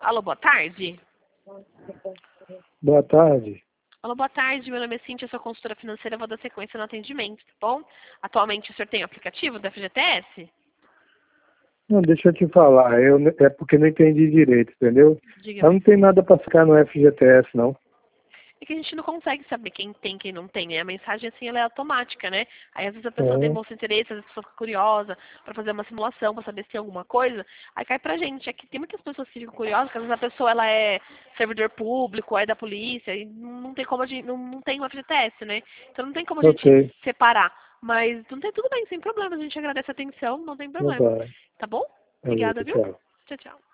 Alô, boa tarde. Boa tarde. Alô, boa tarde. Meu nome é Cíntia, sou consultora financeira, vou dar sequência no atendimento, tá bom? Atualmente o senhor tem aplicativo da FGTS? Não, deixa eu te falar, é porque não entendi direito, entendeu? Eu Diga-me. não tenho nada para ficar no FGTS, não. É que a gente não consegue saber quem tem e quem não tem, né? A mensagem, assim, ela é automática, né? Aí, às vezes, a pessoa É, demonstra interesse, às vezes a pessoa fica curiosa para fazer uma simulação, para saber se tem alguma coisa. Aí cai pra gente. Aqui tem muitas pessoas que ficam curiosas, que às vezes a pessoa, ela é servidor público, é da polícia, e não tem como a gente, não tem uma FGTS, né? Então não tem como a gente ok. separar. Mas não tem tudo bem, sem problema. A gente agradece a atenção, não tem Não problema. vai. Tá bom? Valeu, Obrigada, viu? tchau. Tchau, tchau.